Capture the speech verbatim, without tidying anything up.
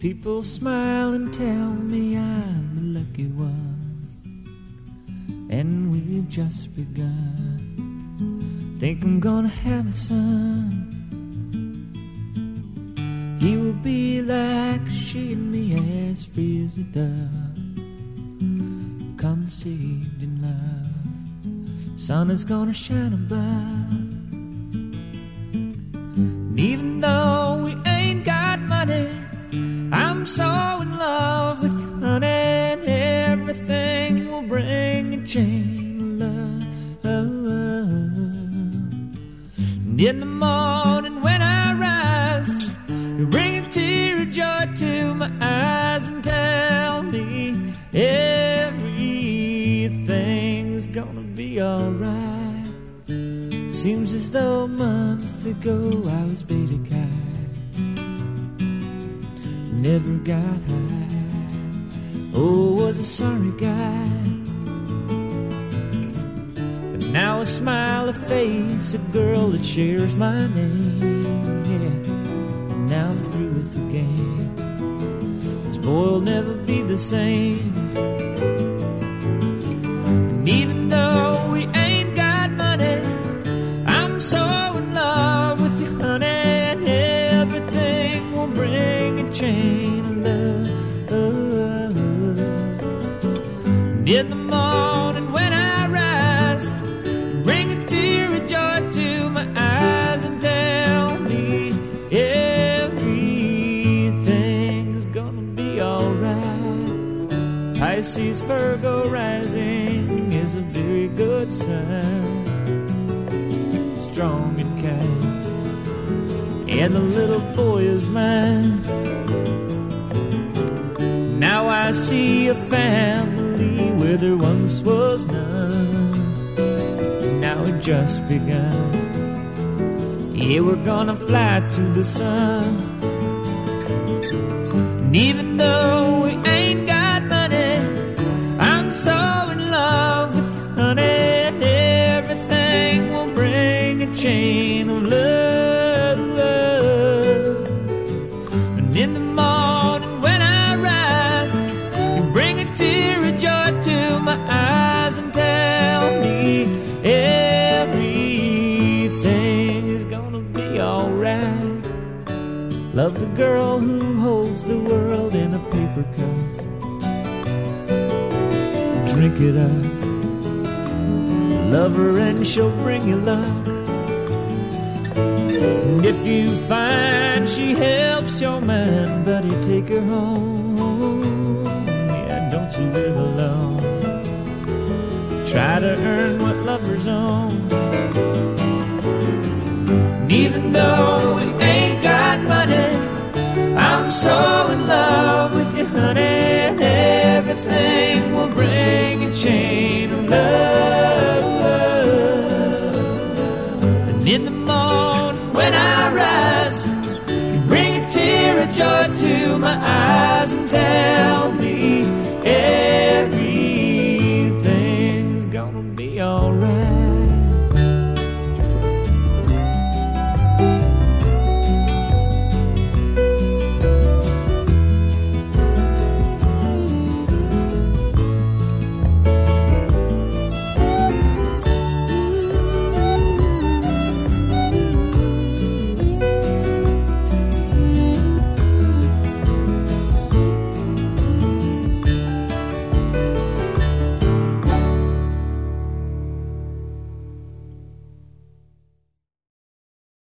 People smile and tell me I'm the lucky one, and we've just begun. Think I'm gonna have a son. He will be like she and me, as free as a dove, conceived in love. Sun is gonna shine above. And even though we ain't got money, I'm so in love with you, honey, and everything will bring a chain of love. And in the morning when I rise, you bring a tear of joy to my eyes and tell me everything's gonna be alright. Seems as though a month ago I was beta kite, never got high. Oh, was a sorry guy. But now I smile, a face, a girl that shares my name. Yeah, and now I'm through with the game. This boy will never be the same. And even though we ain't got money, I'm so in love with you, honey, and everything will bring a chain of love. And in the morning when I rise, bring a tear of joy to my eyes and tell me everything's gonna be alright. Pisces, Virgo rising is a very good sign, strong and kind, and the little boy is mine. Now I see a family where there once was none. Now it just begun. Yeah, we're gonna fly to the sun. And even though we ain't got money, I'm so in love with you, honey, and everything will bring a chain of love. And in the morning when I rise, you bring a tear of joy to my eyes and tell me everything is gonna be alright. Love the girl who holds the world in a paper cup. Drink it up. Love her and she'll bring you luck. And if you find she helps your mind, buddy, take her home. Yeah, don't you live alone. Try to earn what lovers own. And even though we ain't got money, I'm so in love with you, honey, and everything will bring a chain of love. And in the morning when I rise, you bring a tear of joy to my eyes and tell me everything's gonna be alright.